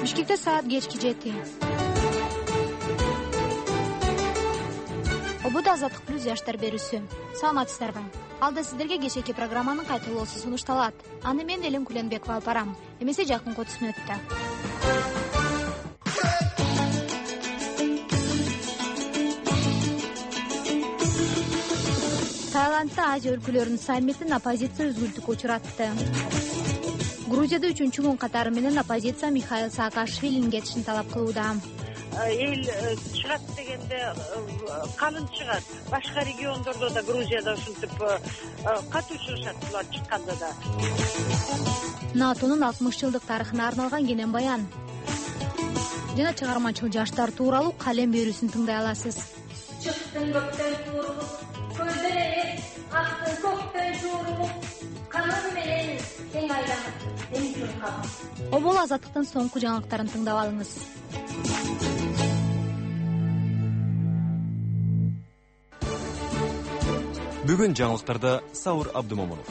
Бишкекте саат кечки 7. Обуда Азаттык плюс жаштар берүүсү. Саламатсыздарбы? Алда сиздерге кечээки программанын кайталоосу сунушталат. Аны мен Элим Куленбекова алып барам. Эмесе жакын отуз мүнөттө. Таиландда Азия өлкөлөрүнүн саммитин оппозиция үзгүлтүккө учуратты. Грузияда 3-күн катары менен оппозиция Михаил Саакашвилинин кетишин талап кылууда. Эл чыгат дегенде калын чыгат. Башка региондордо да Грузияда ушинтип катуу чыгышат булар чыкканда да. НАТОнун 60 жылдык тарыхына арналган кенен баян жана чыгармачыл жаштар тууралуу калем берүүсүн тыңдай аласыз. Чыктын көктөн туурулуп, көздөр элес, актын көктөн туурулуп, каным менен тең айланып, мен чуркап. Обол Азаттыктын соңку жаңылыктарын тыңдап алыңыз. Бүгүн жаңылыктарда Саур Абдымомунов.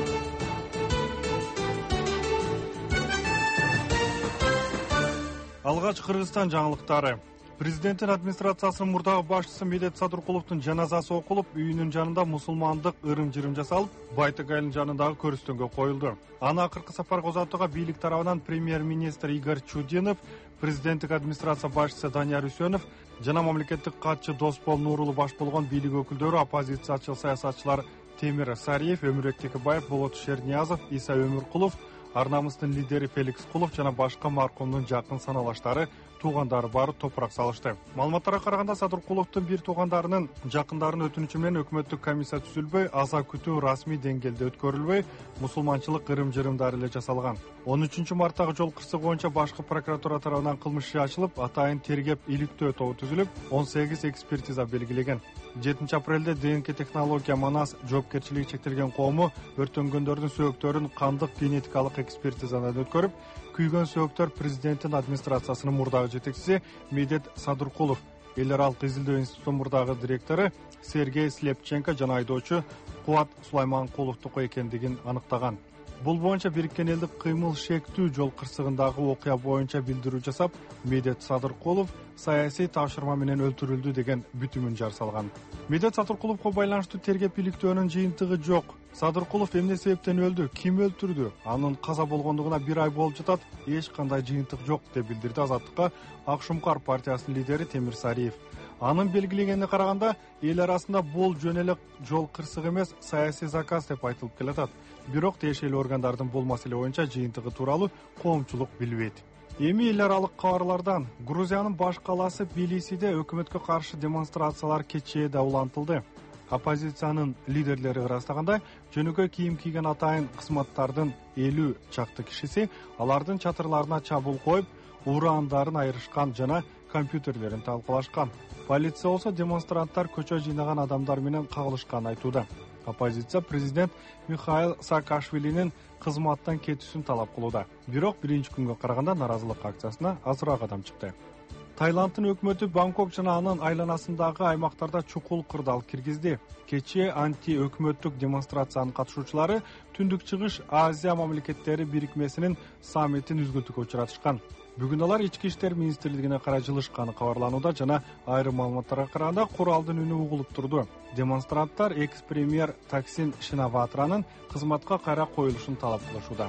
Алгач Кыргызстан жаңылыктары. Президенттин администрациясынын мурдагы башчысы Медет Садыркуловдун жаназасы окулуп, үйүнүн жанында мусулмандык ырым-жырым жасалып, Байтак айылынын жанындагы көрүстөнгө коюлду. Аны акыркы сапарга узатууга бийлик тарабынан премьер-министр Игорь Чудинов, президенттик администрация башчысы Данияр Үсөнов жана мамлекеттик катчы Доспол Нурулу баш болгон бийлик өкүлдөрү, оппозициячыл саясатчылар Темир Сариев, Өмүрөк Текебаев, Болот Шерниязов, Иса Өмүркулов, Арнамыстын лидери Феликс Кулов жана башка маркумдун жакын саналаштары, туугандары бары топурак салышты. Маалыматтарга караганда Садыркуловдун бир туугандарынын жакындарынын өтүнүчү менен өкмөттүк комиссия түзүлбөй, аза күтүү расмий деңгээлде өткөрүлбөй, мусулманчылык ырым-жырымдары эле жасалган. 13 марттагы жол кырсыгы боюнча башкы прокуратура тарабынан кылмыш иши ачылып, атайын тергеп иликтөө тобу түзүлүп, 18 экспертиза белгилеген. 7 апрелде ДНК технология Манас жоопкерчилиги чектелген коому өртөнгөндөрдүн сөөктөрүн кандык генетикалык экспертизадан өткөрүп, күйгөн сөөктөр президенттин администрациясынын мурдагы жетекчиси Медет Садыркулов, эл аралык изилдөө институтунун мурдагы директору Сергей Слепченко жана айдоочу Кубат Сулайманкуловдуку экендигин аныктаган. Бул боюнча Бириккен элдик кыймыл шектүү жол кырсыгындагы окуя боюнча билдирүү жасап, Медет Садыркулов саясий тапшырма менен өлтүрүлдү деген бүтүмүн жар салган. Медет Садыркуловго байланыштуу тергеп иликтөөнүн жыйынтыгы жок. Садыркулов эмне себептен өлдү, ким өлтүрдү, анын каза болгондугуна 1 ай болуп жатат, эч кандай жыйынтык жок деп билдирди Азаттыкка Ак Шумкар партиясынын лидери Темир Сариев. Анын белгилегенине караганда, эл арасында бул жөн эле жол кырсыгы эмес, саясий заказ деп айтылып келатат. Бирок тиешелүү органдардын бул маселе боюнча жыйынтыгы тууралуу коомчулук билбейт. Эми эл аралык кабарлардан Грузиянын баш калаасы Тбилисиде өкмөткө каршы демонстрациялар кечээде улантылды. Оппозициянын лидерлери ырастаганда, жөнөкөй кийим кийген атайын кызматтардын 50 чакты кишиси алардын чатырларына чабуул коюп, ураандарын айырышкан жана компьютерлерин талкалашкан. Полиция болсо демонстранттар көчө жыйнаган адамдар менен кагылышканын айтууда. Оппозиция президент Михаил Саакашвилинин кызматтан кетүүсүн талап кылууда. Бирок биринчи күнгө караганда наразылык акциясына азыраак адам чыкты. Таиланддын өкмөтү Бангкок жана анын айланасындагы аймактарда чукул кырдаал киргизди. Кечээ анти-өкмөттүк демонстрациянын катышуучулары Түндүк Чыгыш Азия мамлекеттери бирикмесинин саммитин үзгүлтүккө учуратышкан. Бүгүн алар ички иштер министрлигине карай жылышканы кабарланууда жана айрым маалыматтарга караганда куралдын үнү угулуп турду. Демонстранттар экс-премьер Таксин Шинаватранын кызматка кайра коюлушун талап кылышууда.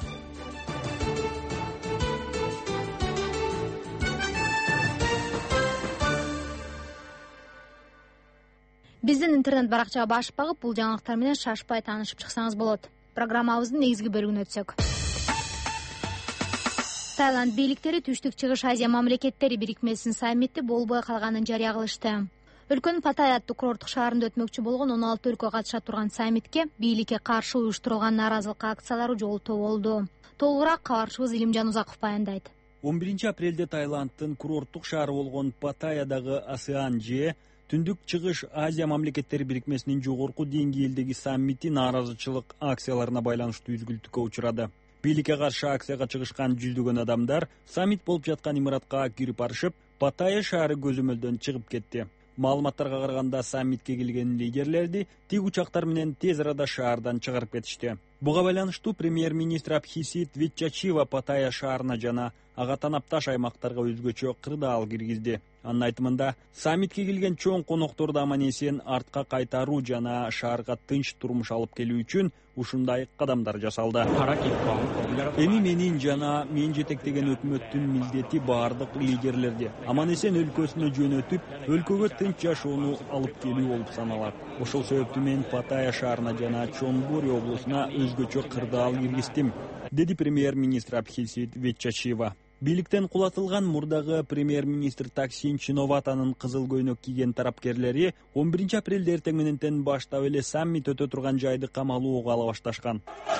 Биздин интернет баракчага баш багып, бул жаңылыктар менен шашпай таанышып чыксаңыз болот. Программабыздын негизги бөлүгүнө өтсөк. Таиланд бийликтери Түштүк Чыгыш Азия мамлекеттери бирикмесинин саммити болбой калганын жарыя кылышты. Өлкөнүн Паттайя аттуу курорттук шаарында өтмөкчү болгон 16 өлкө катыша турган саммитке бийликке каршы уюштурулган нааразылык акциялары жолтоо болду. Толугураак кабарчыбыз Илимжан Узаков баяндайт. 11 апрелде Таиланддын курорттук шаары болгон Паттайядагы Асиан же Түндүк Чыгыш Азия мамлекеттери бирикмесинин жогорку деңгээлдеги саммити нааразычылык акцияларына байланыштуу үзгүлтүккө учурады. Бийликке каршы акцияга чыгышкан жүздөгөн адамдар саммит болуп жаткан имаратка кирип барышып, Паттайя шаары көзөмөлдөн чыгып кетти. Маалыматтарга караганда саммитке келген лидерлерди тик учактар менен тез арада шаардан чыгарып кетишти. Буга байланыштуу премьер-министр Абхисит Ветчачива Паттайя шаарына жана ага танапташ аймактарга өзгөчө кырдаал киргизди. Анын айтымында, саммитке келген чоң конокторду аман-эсен артка кайтаруу жана шаарга тынч турмуш алып келүү үчүн ушундай кадамдар жасалды. Эми менин жана мен жетектеген өкмөттүн милдети баардык лидерлерди аман-эсен өлкөсүнө жөнөтүп, өлкөгө тынч жашоону алып келүү болуп саналат. Ошол себептүү мен Паттайя шаарына жана Чонбури облусуна өзгөчө кырдаал киргиздим, деди премьер-министр Абхисит Ветчачива. Бийликтен кулатылган мурдагы премьер-министр Таксин Чиноватанын кызыл көйнөк кийген тарапкерлери 11 апрелде эртең менен баштап эле саммит өтө турган жайды камалууга ала башташкан.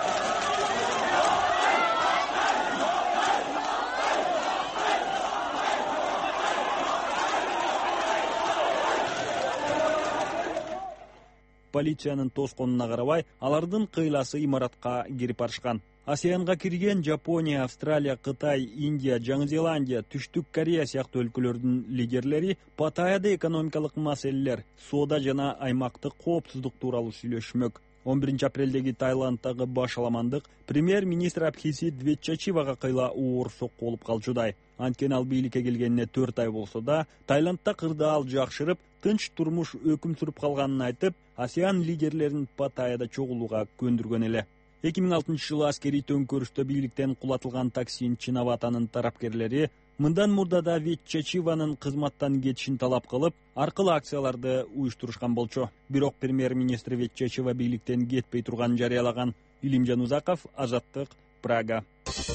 Полициянын тосконуна карабай, алардын кыйласы имаратка кирип барышкан. Асиянга кирген Жапония, Австралия, Кытай, Индия, Жаңы Зеландия, Түштүк Корея сыяктуу өлкөлөрдүн лидерлери Паттайяда экономикалык маселелер, соода жана аймактык коопсуздук тууралуу сүйлөшмөк. 11 апрелдеги Таиланддагы башаламандык премьер-министр Абхисит Ветчачивага кыйла оор сокку болуп калчудай. Анткени ал бийликке келгенине 4 ай болсо да, Таиландда кырдаал жакшырып, тынч турмуш өкүм сүрүп калганын айтып, ASEAN лидерлерин Паттайяда чогулууга көндүргөн эле. 2006 жылы аскерий төңкөрүштө бийликтен кулатылган Таксин Чиноватанын тарапкерлери мындан мурда да Ветчачиванын кызматтан кетишин талап кылып, аркылуу акцияларды уюштурушкан болчу. Бирок премьер-министр Ветчачива бийликтен кетпей турганын жарыялаган. Илимжан Узаков, Азаттык, Прага.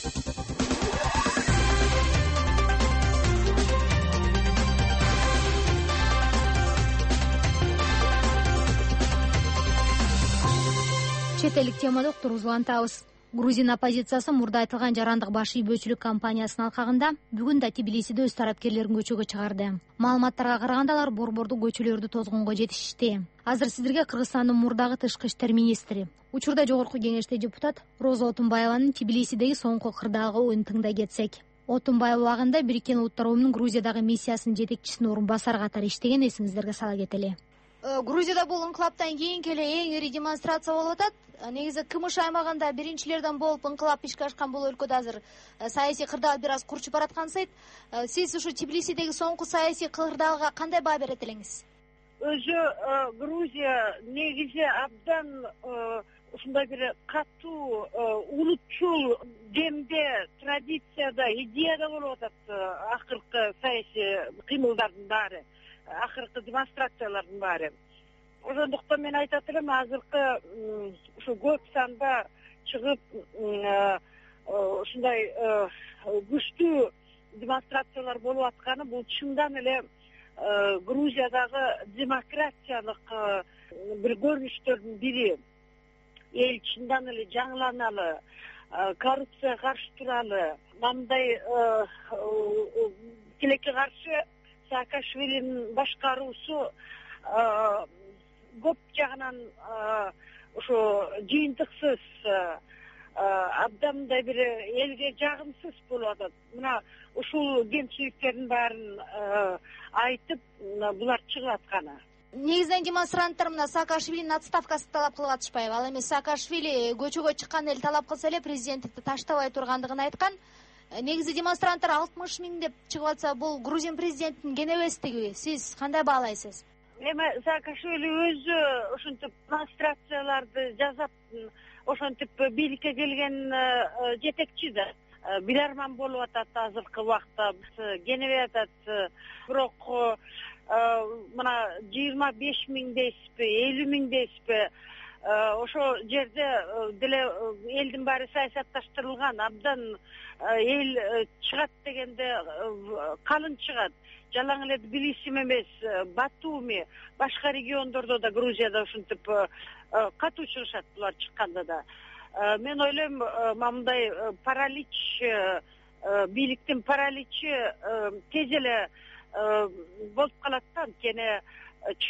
Чет элдик темада тургузулантабыз. Грузин оппозициясы мурда айтылган жарандык баш ийбөөчүлүк кампаниясынын алкагында бүгүн да Тбилисиде өз тарапкерлерин көчөгө чыгарды. Маалыматтарга караганда алар борбордук көчөлөрдү тозгонго жетишти. Азыр сиздерге Кыргызстандын мурдагы тышкы иштер министри, учурда жогорку кеңеште депутат Роза Отунбаеванын Тбилисидеги соңку кырдаалга оюн тыңдай кетсек. Отунбаева убагында Бириккен Улуттар Уюмунун Грузиядагы миссиясынын жетекчисинин орун басары катары иштеген, эсиңиздерге сала кетели. Грузияда бул инкылаптан кийинки эле эң ири демонстрация болуп атат. Негизи КМШ аймагында биринчилерден болуп инкылап ишке ашкан бул өлкөдө азыр саясий кырдаал бир аз курчуп бараткан сайт. Сиз ушу Тбилисидеги соңку саясий кырдаалга кандай баа берет элеңиз? Өзү Грузия негизи абдан ушундай бир катуу улутчул демде, традицияда, идеяда болуп атат акыркы саясий кыймылдардын баары, акыркы демонстрациялардын баары. Ошондуктан мен айтат элем, азыркы ушу көп санда чыгып ушундай күчтүү демонстрациялар болуп атканы бул чындан эле Грузиядагы демократиялык бир көрүнүштөрдүн бири. Эл чындан эле жаңыланалы, коррупцияга каршы туралы, мындай тилекке каршы Саакашвилинин башкаруусу көп жагынан ошо жыйынтыксыз, абдан мындай бир элге жагымсыз болуп атат. Мына ушул кемчиликтердин баарын айтып, булар чыгып атканы. Негизинен демонстранттар мына Саакашвилинин отставкасын талап кылып атышпайбы? Ал эми Саакашвили көчөгө чыккан эл талап кылса эле президенттикти таштабай тургандыгын айткан. Негизи демонстранттар 60 миң деп чыгып атса, бул Грузин президентинин кенебестиги. Сиз кандай баалайсыз? Эми Саакашвили өзү ушинтип демонстрацияларды жасап, ошентип бийликке келген жетекчи да. Биларман болуп атат азыркы убакта, кенебей атат. Бирок мына 25 миң дейсизби, 50 миң дейсизби, ошо жерде деле элдин баары саясатташтырылган, абдан эл чыгат дегенде калың чыгат. Жалаң эле Тбилисиме эмес, Батуми, башка региондордо да Грузияда ушинтип катуу чыгышат булар чыкканда да. Мен ойлойм, мындай паралич, бийликтин параличи тез эле болуп калат да, анткени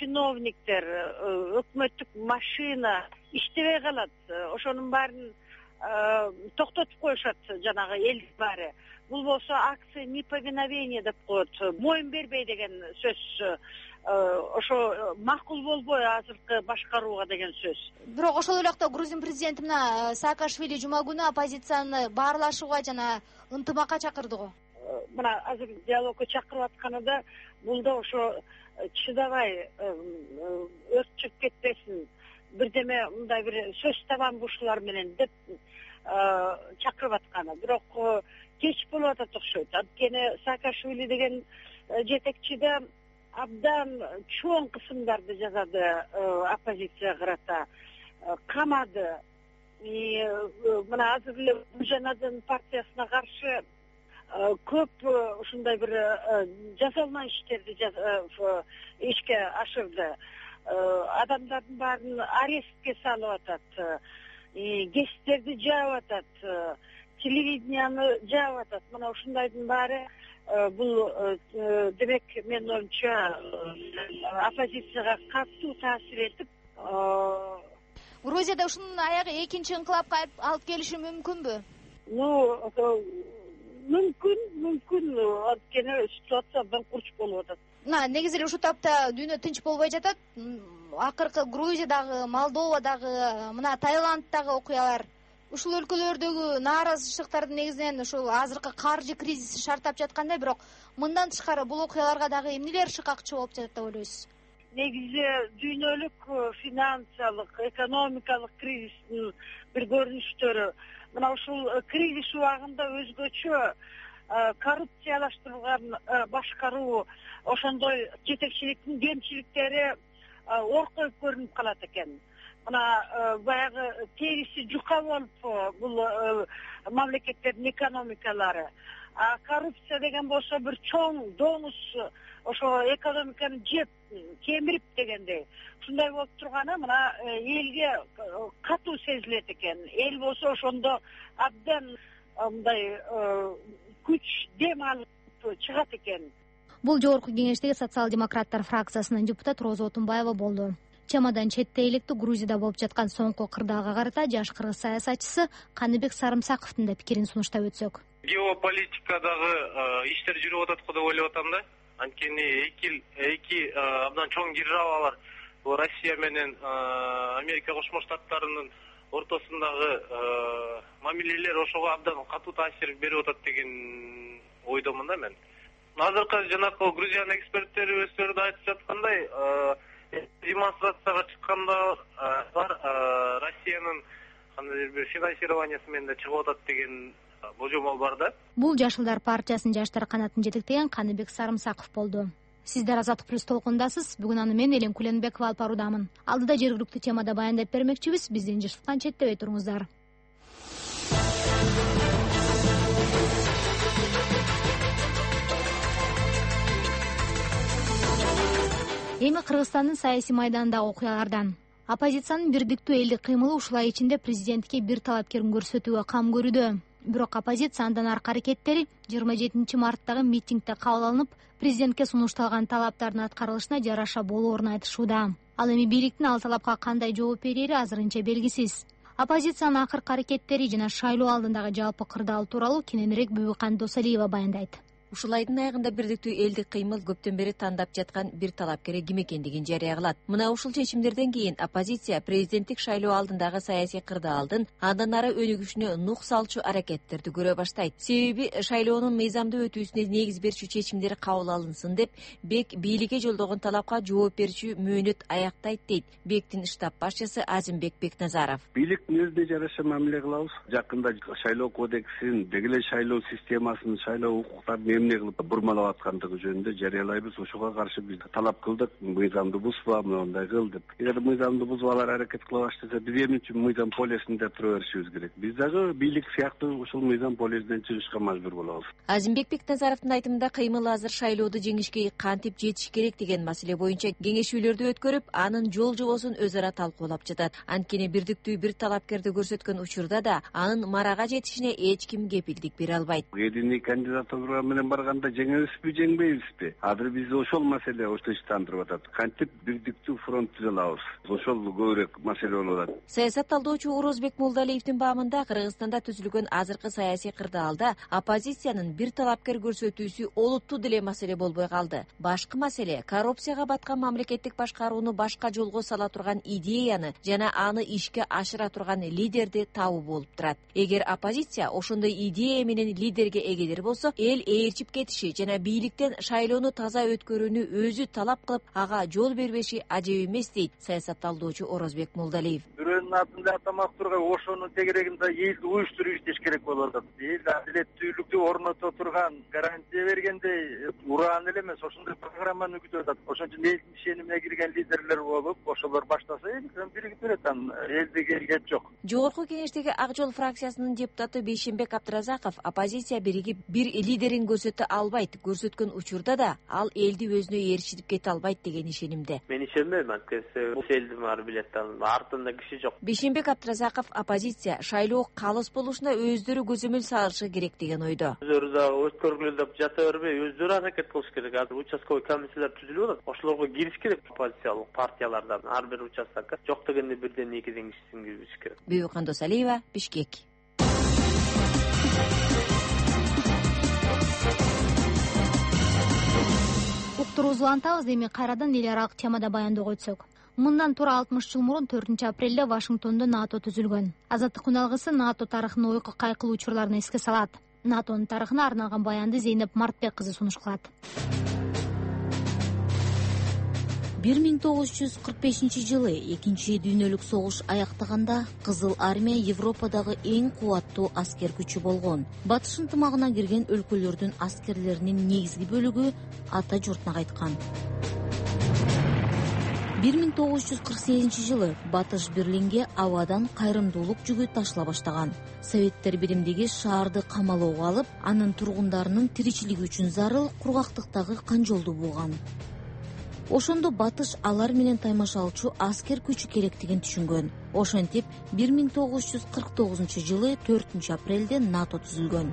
чиновниктер, өкмөттүк машина иштебей калат. Ошонун баарын токтотуп коюшат жанагы элдин баары. Бул болсо акция неповиновения деп коет, моюн бербей деген сөз. Ошо макул болбой азыркы башкарууга деген сөз. Бирок ошол эле Грузин президенти мына Саакашвили жума күнү оппозицияны баарлашууга жана ынтымакка чакырды го. Мына азыр диалогко чакырып атканында бул да ошо чыдабай өрт чыгып кетпесин, бирдеме мындай бир сөз табам ушулар менен деп чакырып атканы. Бирок кеч болуп атат окшойт. Анткени Саакашвили деген жетекчи да абдан чоң кысымдарды жасады оппозицияга карата, камады. Мына азыр эле Жаназан партиясына каршы көп ушундай бир жасалма иштерди ишке ашырды. Адамдардын баарын арестке салып атат, гестерди жаап атат, телевиденияны жаап атат. Мына ушундайдын баары бул демек менин оюмча оппозицияга катуу таасир этип, Грузияда ушунун аягы экинчи ыңкылапка алып келиши мүмкүнбү? Мүмкүн, анткени ситуация абдан курч болуп атат. Негизи эле ушул тапта дүйнө тынч болбой жатат. Акыркы Грузиядагы, Молдовадагы, мына Таиланддагы окуялар, ушул өлкөлөрдөгү нааразычылыктардын негизинен ушул азыркы каржы кризиси шарттап жаткандай, бирок мындан тышкары бул окуяларга дагы эмнелер шыкакчы болуп жатат деп ойлойсуз? Негизи дүйнөлүк финансылык, экономикалык кризистин бир көрүнүштөрү. Мына ушул кризис убагында өзгөчө коррупциялаштырылган башкаруу, ошондой жетекчиликтин кемчиликтери оркоюп көрүнүп калат экен. Мына баягы териси жука болуп бул мамлекеттердин экономикалары. Коррупция деген болсо бир чоң доңуз, ошо экономиканы жеп, кемирип дегендей. Ушундай болуп турганы мына элге катуу сезилет экен. Эл болсо ошондо абдан мындай күч дем алып чыгат экен. Бул жогорку кеңештеги социал-демократтар фракциясынын депутаты Роза Отунбаева болду. Чамадан четте электи Грузияда болуп жаткан соңку кырдаалга карата жаш кыргыз саясатчысы Каныбек Сарымсаковдун да пикирин сунуштап өтсөк. Геополитикадагы иштер жүрүп атат деп ойлоп атам да. Анткени эки абдан чоң державалар, Россия менен Америка Кошмо Штаттарынын ортосундагы мамилелер ошого абдан катуу таасир берип атат деген ойдомун да мен. Азыркы жанакы Грузиянын эксперттери өздөрү да айтып жаткандай, демонстрацияга чыкканда бар Россиянын кандайдыр бир финансированиясы менен да чыгып атат деген божомол бар да. Бул Жашылдар партиясынын жаштар канатын жетектеген Каныбек Сарымсаков болду. Сиздер Азаттык плюс толкундасыз. Бүгүн аны мен Элем Куленбекова алып баруудамын. Алдыда жергиликтүү темада баяндап бермекчибиз. Бизден жыштыктан четтебей туруңуздар. Эми Кыргызстандын саясий майданындагы окуялардан. Оппозициянын бирдиктүү элдик кыймылы ушул ай ичинде президентке бир талапкерин көрсөтүүгө кам көрүүдө. Бирок оппозиция андан аркы аракеттери 27 марттагы митингде кабыл алынып, президентке сунушталган талаптардын аткарылышына жараша болоорун айтышууда. Ал эми бийликтин ал талапка кандай жооп берери азырынча белгисиз. Оппозициянын акыркы аракеттери жана шайлоо алдындагы жалпы кырдаал тууралуу кененирээк Бүбүкан Досалиева баяндайт. Ушул айдын аягында бирдиктүү элдик кыймыл көптөн бери тандап жаткан бир талапкери ким экендигин жарыя кылат. Мына ушул чечимдерден кийин оппозиция президенттик шайлоо алдындагы саясий кырдаалдын андан ары өнүгүшүнө нук салчу аракеттерди көрө баштайт. Себеби шайлоонун мыйзамдуу өтүүсүнө негиз берчү чечимдер кабыл алынсын деп БЕК бийликке жолдогон талапка жооп берүүчү мөөнөт аяктайт дейт БЕКтин штаб башчысы Азимбек Бекназаров. Бийликтин өзүнө жараша мамиле кылабыз. Жакында шайлоо кодексин, деги эле шайлоо системасын, шайлоо укуктарын эмне кылып бурмалап аткандыгы жөнүндө жарыялайбыз. Ошого каршы биз талап кылдык, мыйзамды бузба, мындай кыл деп. Эгер мыйзамды бузуп алар аракет кыла баштаса, биз эмне үчүн мыйзам полисинде тура беришибиз керек? Биз дагы бийлик сыяктуу ушул мыйзам полисинен чыгышка мажбур болобуз. Азимбек Бекназаровдун айтымында кыймыл азыр шайлоодо жеңишке кантип жетиш керек деген маселе боюнча кеңешүүлөрдү өткөрүп, анын жол жобосун өз ара талкуулап жатат. Анткени бирдиктүү бир талапкерди көрсөткөн учурда да анын марага жетишине эч ким кепилдик бере албайт. Единый кандидатура менен Анан барганда жеңебизби, жеңбейбизби? Азыр биз ошол маселе тынчтандырып атат. Кантип бирдиктүү фронт түзө алабыз? Ошол көбүрөөк маселе болуп атат. Саясат талдоочу Орозбек Молдалиевдин баамында Кыргызстанда түзүлгөн азыркы саясий кырдаалда оппозициянын бир талапкер көрсөтүүсү олуттуу деле маселе болбой калды. Башкы маселе коррупцияга баткан мамлекеттик башкарууну башка жолго сала турган идеяны жана аны ишке ашыра турган лидерди табуу болуп турат. Эгер оппозиция ошондой идея менен лидерге эгедир болсо, эл ээрчип кетиши жана бийликтен шайлоону таза өткөрүүнү өзү талап кылып, ага жол бербеши ажеп эмес дейт саясат талдоочу Орозбек Молдалиев. Бирөөнүн атында атамак турган ошонун тегерегинде элди уюштуруп иштеш керек болуп атат. Эл адилеттүүлүктү орното турган, гарантия бергендей ураан эле эмес, ошондой программаны күтүп атат. Ошон үчүн элдин ишенимине кирген лидерлер болуп, ошолор баштаса элден биригип берет, анан элди келгет жок. Жогорку кеңештеги Ак жол фракциясынын депутаты Бейшембек Абдыразаков оппозиция биригип бир лидерин көрсөтө албайт, көрсөткөн учурда да ал элди өзүнө ээрчитип кете албайт деген ишенимде. Мен ишенбейм, анткени бул элди баары билет, артында киши жок. Бейшембек Абдыразаков оппозиция шайлоо калыс болушуна өздөрү көзөмөл салышы керек деген ойдо. Өздөрү да өткөргүлө деп жата бербей, өздөрү аракет кылыш керек. Азыр участковый комиссиялар түзүлүп атат. Ошолорго кириш керек, оппозициялык партиялардан ар бир участокко жок дегенде бирден экиден кишисин киргизиш керек. Бүйөкан Досалиева, Бишкек. Уктурубузду улантабыз, эми кайрадан эл аралык темада баяндоого өтсөк. Мындан туура 60 жыл мурун 4-апрелде Вашингтондо НАТО түзүлгөн. Азаттык үналгысы НАТО тарыхынын ойкы кайкылуу учурларын эске салат. НАТОнун тарыхына арналган баянды Зейнеп Мартбек кызы сунуш кылат. 1945-жылы Экинчи дүйнөлүк согуш аяктаганда Кызыл армия Европадагы эң кубаттуу аскер күчү болгон. Батыш ынтымагына кирген өлкөлөрдүн аскерлеринин негизги бөлүгү ата журтуна кайткан. 1948-жылы Батыш Берлинге абадан кайрымдуулук жүгү ташыла баштаган. Советтер биримдиги шаарды камалоого алып, анын тургундарынын тиричилиги үчүн зарыл кургактыктагы канжолду булган. Ошондо Батыш алар менен таймашалчу аскер күчү керектигин түшүнгөн. Ошентип 1949-жылы 4-апрелде НАТО түзүлгөн.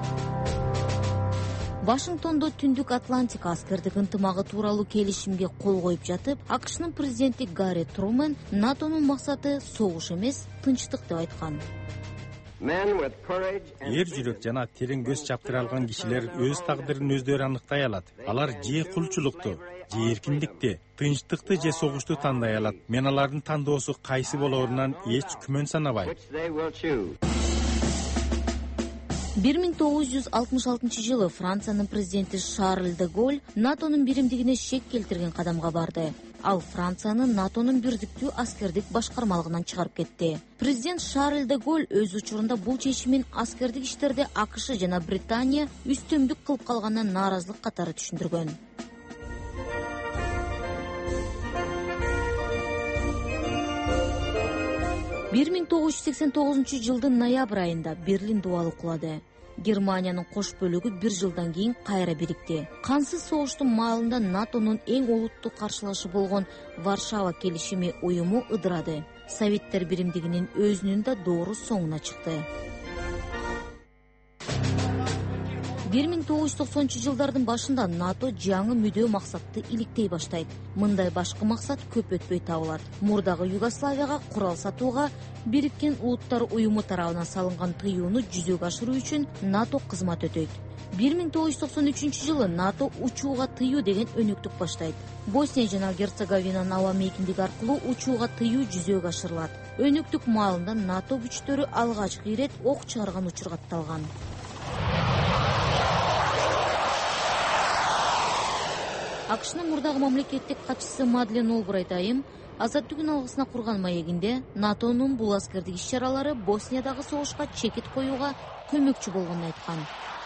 Вашингтондо Түндүк Атлантика аскердик ынтымагы тууралуу келишимге кол коюп жатып, АКШнын президенти Гарри Трумен НАТОнун максаты согуш эмес, тынчтык деп айткан. Эр жүрөк жана терең көз чаптыра алган кишилер өз тагдырын өздөрү аныктай алат. Алар же кулчулукту, же эркиндикти, тынчтыкты же согушту тандай алат. Мен алардын тандоосу кайсы болоорунан эч күмөн санабайм. 1966-жылы Франциянын президенти Шарль де Голль НАТОнун биримдигине шек келтирген кадамга барды. Ал Францияны НАТОнун бирдиктүү аскердик башкармалыгынан чыгарып кетти. Президент Шарль де Голль өз учурунда бул чечимин аскердик иштерде АКШ жана Британия үстөмдүк кылып калганына нааразылык катары түшүндүргөн. жылдын ноябрь айында Берлин дубалы кулады. Германиянын кош бөлүгү бир жылдан кийин кайра бирикти. Кансыз согуштун маалында НАТОнун эң олуттуу каршылашы болгон Варшава келишими уюму ыдырады. Советтер биримдигинин өзүнүн да доору соңуна чыкты. 1990-жылдардын башында НАТО жаңы мүдөө максатты иликтей баштайт. Мындай башкы максат көп өтпөй табылат. Мурдагы Югославияга курал сатууга Бириккен Улуттар уюму тарабынан салынган тыюуну жүзөгө ашыруу үчүн НАТО кызмат өтөйт. 1993-жылы НАТО учууга тыюу деген өнөктүк баштайт. Босния жана Герцеговинанын аба мейкиндиги аркылуу учууга тыюу жүзөгө ашырылат. Өнөктүк маалында НАТО күчтөрү алгачкы ирет ок чыгарган учур катталган. АКШнын мурдагы мамлекеттик катчысы Мадлен Олбрайт айым азаттык үналгысына курган маегинде НАТОнун бул аскердик иш-чаралары Босниядагы согушка чекит коюуга көмөкчү болгонун айткан.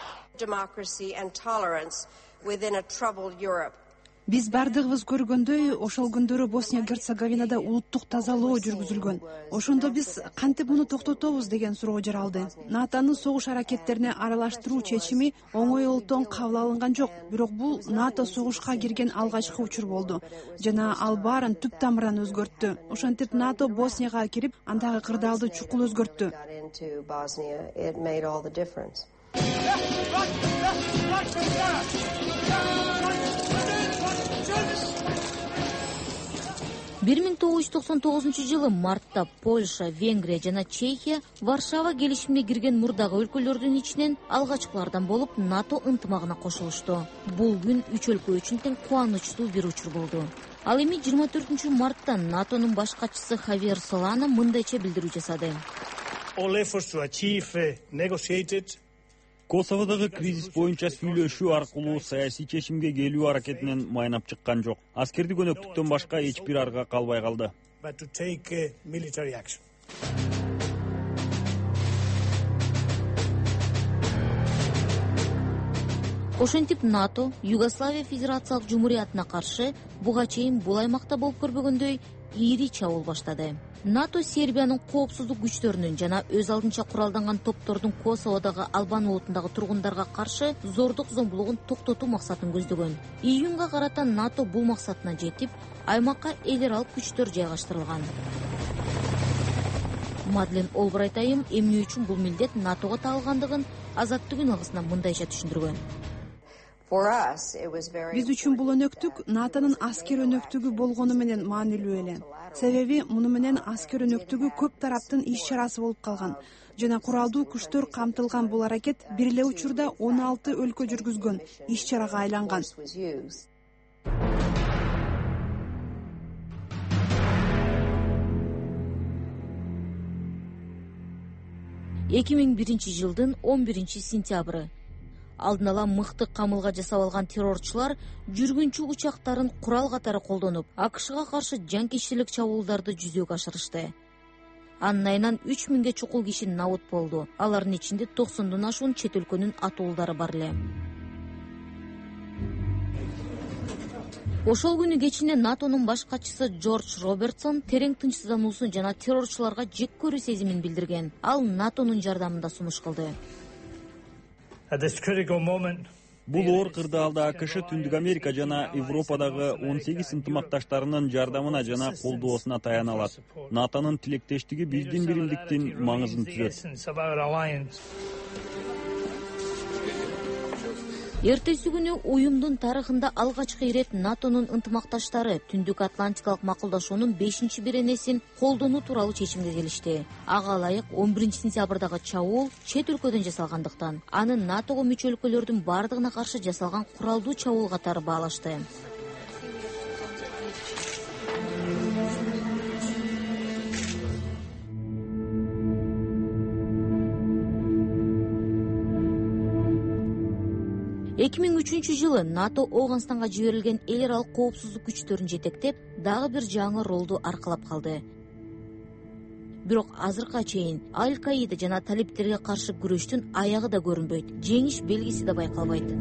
Биз бардыгыбыз көргөндөй, ошол күндөрү Босния Герцеговинада улуттук тазалоо жүргүзүлгөн. Ошондо биз кантип муну токтотобуз деген суроо жаралды. НАТОнун согуш аракеттерине аралаштыруу чечими оңой олтон кабыл алынган жок, бирок бул НАТО согушка кирген алгачкы учур болду жана ал баарын түп тамырдан өзгөрттү. Ошентип НАТО Боснияга кирип, андагы кырдаалды чукул өзгөрттү. бир миң тогуз жүз токсон тогузунчу жылы мартта Польша, Венгрия жана Чехия Варшава келишимине кирген мурдагы өлкөлөрдүн ичинен алгачкылардан болуп НАТО ынтымагына кошулушту. Бул күн үч өлкө үчүн тең кубанычтуу бир учур болду. Ал эми 24 мартта НАТОнун баш катчысы Хавьер Солана мындайча билдирүү жасады. Косоводогу кризис боюнча сүйлөшүү аркылуу саясий чечимге келүү аракетинен майнап чыккан жок. Аскердик өнөктүктөн башка эч бир арга калбай калды. Ошентип НАТО Югославия Федерациялык Жумуриятына каршы буга чейин бул аймакта болуп көрбөгөндөй ири чабуул баштады. НАТО Сербиянын коопсуздук күчтөрүнүн жана өз алдынча куралданган топтордун Косоводогу Албан улутундагы тургундарга каршы зордук зомбулугун токтотуу максатын көздөгөн. Июнга карата НАТО бул максатына жетип, аймакка эл аралык күчтөр жайгаштырылган. Мадлен Олбрайт айым эмне үчүн бул милдет НАТОго тагылгандыгын Азаттыгүн агысына мындайча түшүндүргөн. Биз үчүн бул өнөктүк НАТОнун аскер өнөктүгү болгону менен маанилүү эле. Себеби муну менен аскер өнөктүгү көп тараптын иш чарасы болуп калган жана куралдуу күчтөр камтылган бул аракет бир эле учурда 16 өлкө жүргүзгөн иш чарага айланган. 2001 жылдын 11 сентябры. Алдын ала мыкты камылга жасап алган террорчулар жүргүнчү учактарын курал катары колдонуп, АКШга каршы жанкечтилик чабуулдарды жүзөгө ашырышты. Анын айынан 3000ге чукул киши набут болду. Алардын ичинде 90дон ашуун чет өлкөнүн атуулдары бар эле. Ошол күнү кечинде НАТОнун баш катчысы Джордж Робертсон терең тынчсыздануусун жана террорчуларга жек көрүү сезимин билдирген. Ал НАТОнун жардамында сунуш кылды. Бул оор кырдаалда АКШ Түндүк Америка жана Европадагы 18 ынтымакташтарынын жардамына жана колдоосуна таяна алат. НАТОнун тилектештиги биздин биримдиктин маңызын түзөт. Эртеси күнү уюмдун тарыхында алгачкы ирет НАТОнун ынтымакташтары Түндүк Атлантикалык макулдашуунун 5-беренесин колдонуу тууралуу чечимге келишти. Ага ылайык 11 сентябрдагы чабуул чет өлкөдөн жасалгандыктан аны НАТОго мүчө өлкөлөрдүн бардыгына каршы жасалган куралдуу чабуул катары баалашты. Эки миң үчүнчү жылы НАТО Ооганстанга жиберилген эл аралык коопсуздук күчтөрүн жетектеп, дагы бир жаңы ролду аркалап калды. Бирок азыркыга чейин Аль-Каида жана талиптерге каршы күрөштүн аягы да көрүнбөйт, жеңиш белгиси да байкалбайт.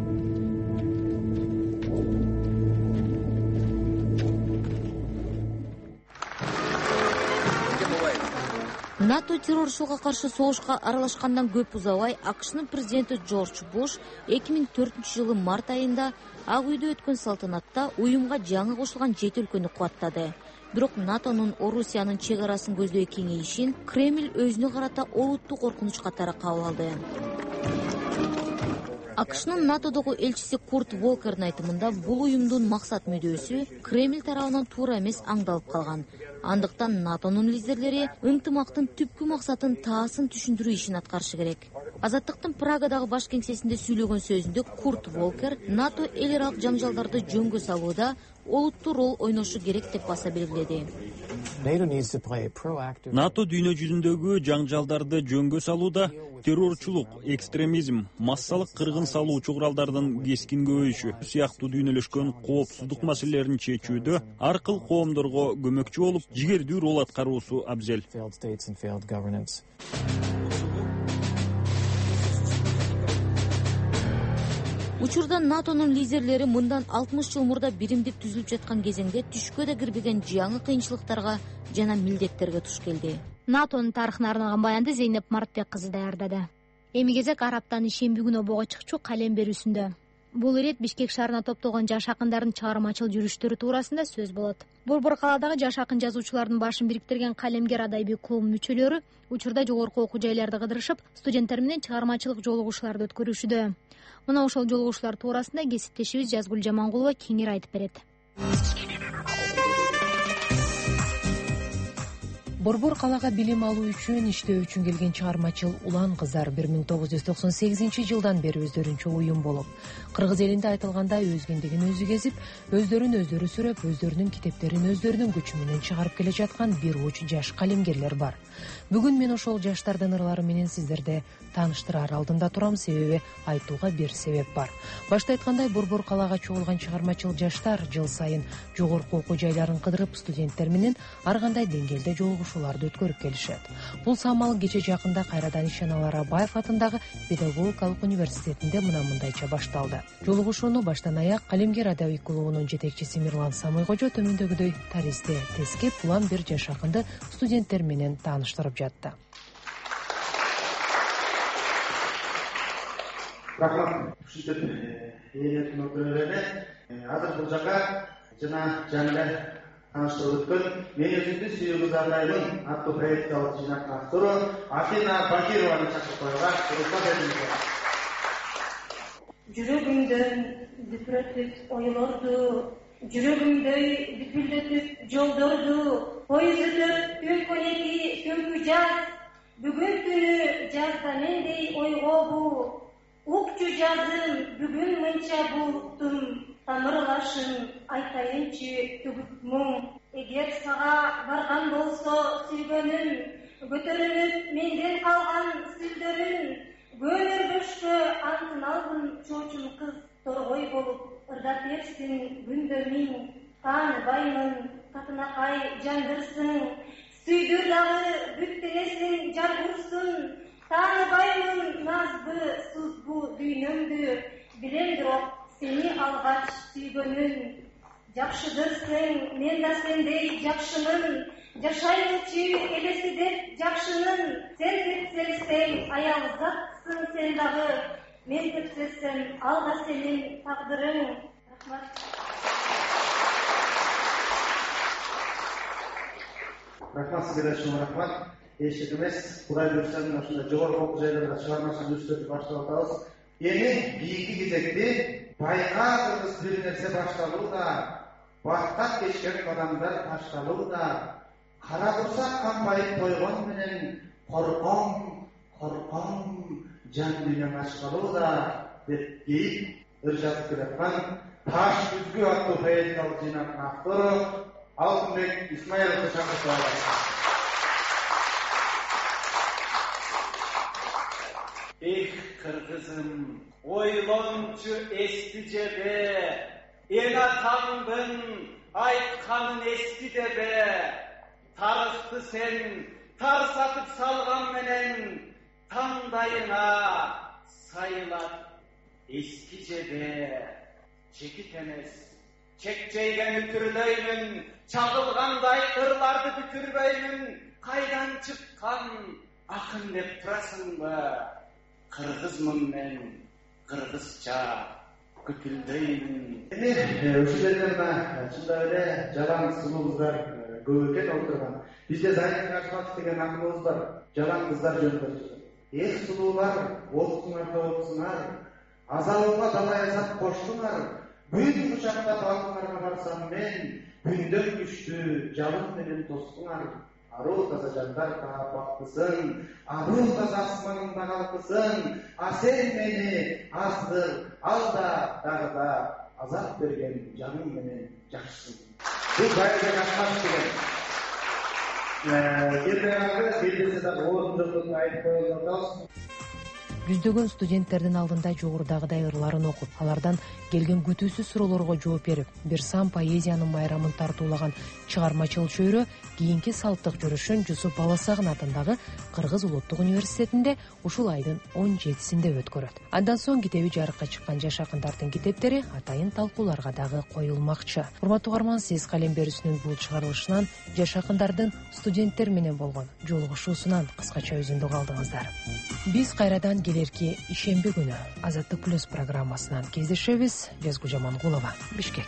НАТО террорчулукка каршы согушка аралашкандан көп узабай АКШнын президенти Джордж Буш 2004 жылы март айында Ак үйдө өткөн салтанатта уюмга жаңы кошулган 7 өлкөнү кубаттады. Бирок НАТОнун Орусиянын чек арасын көздөй кеңейишин Кремль өзүнө карата олуттуу коркунуч катары кабыл алды. АКШнын НАТОдогу элчиси Курт Волкердин айтымында бул уюмдун максат мүдөөсү Кремль тарабынан туура эмес аңдалып калган. Андыктан НАТОнун лидерлери ынтымактын түпкү максатын таасын түшүндүрүү ишин аткарышы керек. Азаттыктын Прагадагы баш кеңсесинде сүйлөгөн сөзүндө Курт Волкер НАТО эл аралык жаңжалдарды жөнгө салууда олуттуу рол ойношу керек деп баса белгиледи. НАТО дүйнө жүзүндөгү жаңжалдарды жөнгө салууда террорчулук, экстремизм, массалык кыргын салуучу куралдардын кескин көбөйүшү сыяктуу дүйнөлөшкөн коопсуздук маселелерин чечүүдө ар кыл коомдорго көмөкчү болуп, жигердүү рол аткаруусу абзел. Учурда НАТОнун лидерлери мындан 60 жыл мурда биримдик түзүлүп жаткан кезеңде түшкө да кирбеген жаңы кыйынчылыктарга жана милдеттерге туш келди. НАТОнун тарыхына арналган баянды Зейнеп Мартбек кызы даярдады. Эми кезек Арабтан ишемби күнү бого чыкчу калем берүүсүндө. Бул ирет Бишкек шаарына топтолгон жаш акындардын чыгармачыл жүрүштөрү туурасында сөз болот. Борбор калаадагы жаш акын жазуучулардын башын бириктирген Калемгер адайбек клубунун мүчөлөрү учурда жогорку окуу жайларды кыдырышып, студенттер менен чыгармачылык жолугушууларды өткөрүшүдө. Мына ошол жолугушуулар туурасында кесиптешибиз Жазгүл Жамангулова кеңири айтып берет. Борбор калага билим алуу үчүн иштөө үчүн келген чыгармачыл улан кыздар 1998 жылдан бери өздөрүнчө уюм болуп, кыргыз элинде айтылгандай өзгөндүгүн өзү кезип, өздөрүн өздөрү сүрөп, өздөрүнүн китептерин өздөрүнүн күчү менен чыгарып келе жаткан бир уч жаш калемгерлер бар. Бүгүн мен ошол жаштардын ырлары менен сиздерди тааныштыраар алдында турам, себеби айтууга бир себеп бар. Башта айткандай, Борбор калага чогулган чыгармачыл жаштар жыл сайын жогорку окуу жайларын кыдырып, студенттер менен ар кандай деңгээлде жолугушууларды өткөрүп келишет. Бул самал кече жакында кайрадан Ишеналы Рабаев атындагы педагогикалык университетинде мындайча башталды. Жолугушууну баштан аяк Калемгер адайбек клубунун жетекчиси Мирлан Самойкожо төмөндөгүдөй таристе тескеп, улам бир жаш акынды студенттер менен тааныштырып жатты. Рахмат, ушинтип элдин өкүлдөрүнө азыр бул жака жана тааныштырып өткөн мен өзүмдүн сүйүктүү атайым аттуу поэтикалык жыйнактын автору Афина Бакированы чакырып коюлган. Жүрөгүмдөн дүпүрөтүп ойлорду, жүрөгүмдөй дүпүлдөтүп жолдорду, поезд өтөп өлкөнеки көңкү жаз, бүгүн түнү жазда мендей ойгобу, укчу жазым бүгүн мынча булуттум, тамырлашын айтайынчы төгүп мұң. Эгер сага барган болсо сүйгөнүм, көтөрүлүп менден калган сүлдөрүм, көнөр көшкө антын алгын чоочун кыз торгой болуп, ырдап берсин күндө миң. Тааныбаймын татынакай жандырсын, сүйдүр дагы бүттенесин жар курсун. Тааныбаймын назбы сузбу дүйнөмдү, билем бирок сени алгач сүйгөнүм. Жакшыдырсың, мен да сендей жакшымын, жашайынчы элеси деп жакшынын. Сен тепселсең аялзатсың сен дагы, мен тепселсем алга сенин тагдырың. Рахмат. Рахмат сизге, чоң рахмат. Эшик эмес, Кудай буйрса ушундай жогорку окуу жайларда чыгармачыл жүрүштөрдү баштап атабыз. Эми кийинки кезекте байка кыргыз бир нерсе башталууда, баттап кечкен кадамдар ташталууда, кара курсак кампайып койгон менен корком жан дүйнөң ачкалууда деп кейип ыр жазып келаткан Таш күзгү аттуу поэтикалык жыйнактын автору Алтынбек Исмаиловду чакырып коебуз. Эх, кыргызым, ойлончу эсти жебе, эл атаңдын айтканын эсти дебе. Тарыхты сен тарсатып салган менен тандайыңа сайылат эски жебе. Чекит эмес, чекчейген үтүрлөймүн, чагылгандай ырларды бүтүрбөймүн. Кайдан чыккан акын деп турасыңбы? Кыргызмын мен, кыргызча күпүлдөймүн. Ушул жерде мына чындап эле жалаң сулуу кыздар көп экен отурган. Бизде Зайнеп Кашматов деген акыныбыз бар, жалаң кыздар жөнүндө. Эх сулуулар, отсуңар да отсуңар, азабыма далай азап коштуңар. Бүт кучактап алдыңарга барсам мен, күндөн күчтүү жалын менен тостуңар. Аруу таза жандар таап бактысың, аруу таза асманыңда калкысың. А сен мени аздыр, алда дагы да азап берген жаның менен жакшысың. Бул Зайнеп Кашматов деген. Келбегенде белдесе дагы орун жоктун айтып коюлуп атабыз. Жүздөгөн студенттердин алдында жогорудагыдай ырларын окуп, алардан келген күтүүсүз суроолорго жооп берип, бир сан поэзиянын майрамын тартуулаган чыгармачыл чөйрө кийинки салттык жүрүшүн Жусуп Баласагын атындагы Кыргыз улуттук университетинде ушул айдын 17-синде өткөрөт. Андан соң китеби жарыкка чыккан жаш акындардын китептери атайын талкууларга дагы коюлмакчы. Урматтуу угарман, сиз Калемберүсүнүн бул чыгарылышынан жаш акындардын студенттер менен болгон жолугушуусунан кыскача үзүндү калдыңыздар. Биз кайрадан келерки ишемби күнү Азаттык плюс программасынан кездешебиз. Жазгу Жамангулова, Бишкек.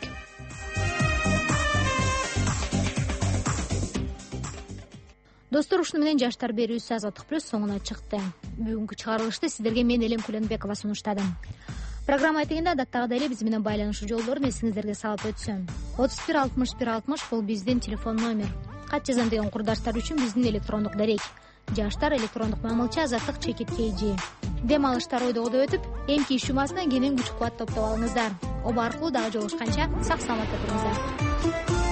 Достор, ушуну менен жаштар берүүсү Азаттык плюс соңуна чыкты. Бүгүнкү чыгарылышты сиздерге мен Элен Куленбекова сунуштадым. Программа айтыгында адаттагыдай эле биз менен байланышуу жолдорун эсиңиздерге салып өтсөм. 31 60 1 60 бул биздин телефон номер. Кат жазам деген курдаштар үчүн биздин электрондук дарек. Жаштар электрондук мамылча azаттык@kg. Дем алыштар ойдогудай өтүп, эмки иш жумасына кенен күч кубат топтоп алыңыздар. Оба аркылуу дагы жолугушканча сак саламатта туруңуздар.